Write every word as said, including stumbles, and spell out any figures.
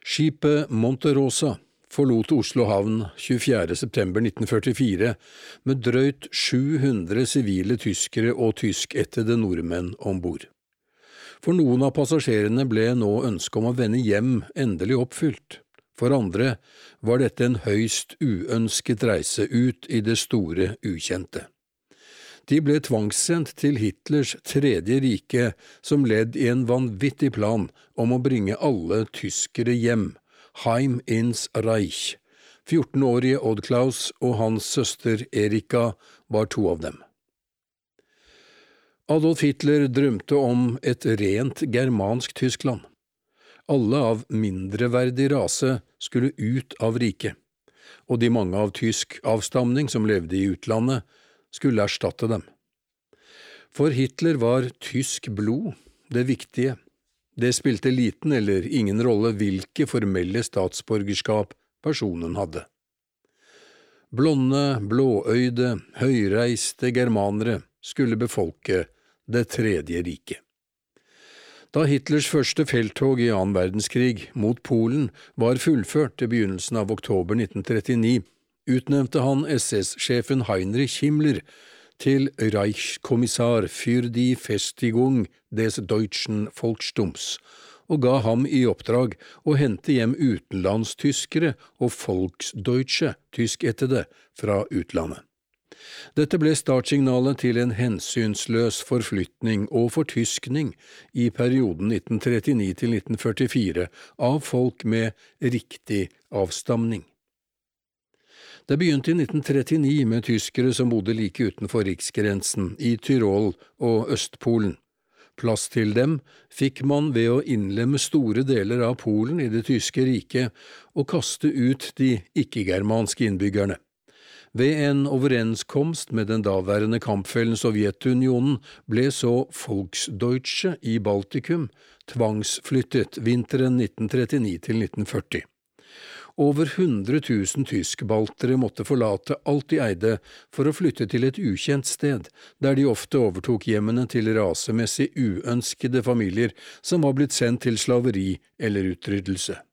Skipet Monte Rosa forlot Oslo havn tjuefjerde september nitten førtifire med drøyt sju hundre sivile tyskere og tyskættede nordmenn ombord. For noen av passasjerene ble nå ønsket om å vende hjem endelig oppfylt. For andre var dette en høyst uønsket reise ut i det store ukjente. De ble tvangssendt til Hitlers tredje rike som ledd i en vanvittig plan om å bringe alle tyskere hjem, Heim ins Reich. fjortenårige Odd Klaus og hans søster Erika var to av dem. Adolf Hitler drømte om et rent germansk Tyskland. Alle av mindreverdig rase skulle ut av riket, og de mange av tysk avstamning som levde i utlandet skulle erstatte dem. For Hitler var tysk blod det viktige. Det spilte liten eller ingen rolle hvilke formelle statsborgerskap personen hadde. Blonde, blåøyde, høyreiste germanere skulle befolke det tredje riket. Da Hitlers første felttog i annen verdenskrig mot Polen var fullført til begynnelsen av oktober nitten trettini, utnevnte han S S-sjefen Heinrich Himmler til Reichskommissar für die Festigung des deutschen Volkstums, og ga ham i oppdrag å hente hjem utenlandstyskere og Volksdeutsche, tyskættede, fra utlandet. Dette ble startsignalet til en hensynsløs forflytning og fortyskning i perioden nitten trettini til nitten førtifire av folk med riktig avstamning. Det begynte i nitten trettini med tyskere som bodde like utenfor riksgrensen i Tyrol og Østpolen. Plass til dem fikk man ved å innlemme store deler av Polen i det tyske riket og kaste ut de ikke-germanske innbyggerne. Ved en overenskomst med den daværende kampfellen Sovjetunionen ble så Volksdeutsche i Baltikum tvangsflyttet vinteren nitten trettini til nitten førti. Over hundre tusen tyskbaltere måtte forlate alt de eide for å flytte til et ukjent sted, der de ofte overtok hjemmene til rasemessig uønskede familier som var blitt sendt til slaveri eller utryddelse.